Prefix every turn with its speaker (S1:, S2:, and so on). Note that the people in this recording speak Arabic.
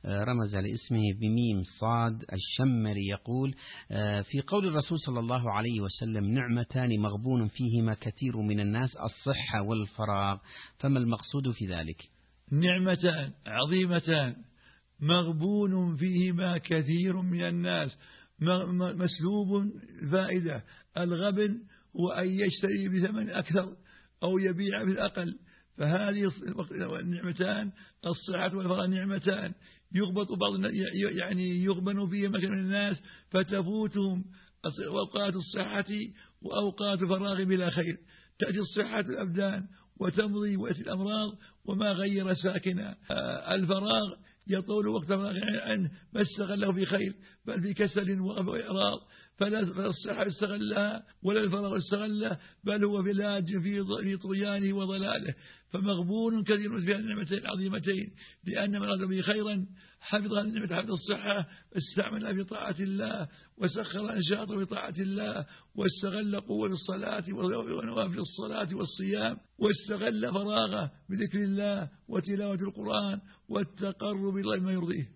S1: رمز لاسمه بميم صاد الشمري، يقول في قول الرسول صلى الله عليه وسلم: نعمتان مغبون فيهما كثير من الناس، الصحة والفراغ، فما المقصود في ذلك؟
S2: نعمتان عظيمتان مغبون فيهما كثير من الناس، مسلوب الفائدة. الغبن هو أن يشتري بثمن أكثر أو يبيع بالأقل، فهذه النعمتان الصحة والفراغ نعمتان يغبط بعض يعني يغبن فيهما كثير من الناس فتفوتهم أوقات الصحة وأوقات الفراغ بلا خير. تأتي الصحة الأبدان وتمضي ويأتي الأمراض وما غير ساكنا. الفراغ يطول وقت فراغ عنه ما استغله في خير بل في كسل وإعراض، فلا الصحة استغلها ولا الفراغ استغله، بل هو في لاج في طغيانه وضلاله. فمغبون كثير في النعمتين العظيمتين، لأن من أراد به خيرا حفظها النعمة حفظ الصحة، استعملها في طاعة الله وسخر نشاطه في طاعة الله، واستغل قوة الصلاة ونوافل الصلاة والصيام، واستغل فراغه بذكر الله وتلاوة القرآن والتقرب إلى ما يرضيه.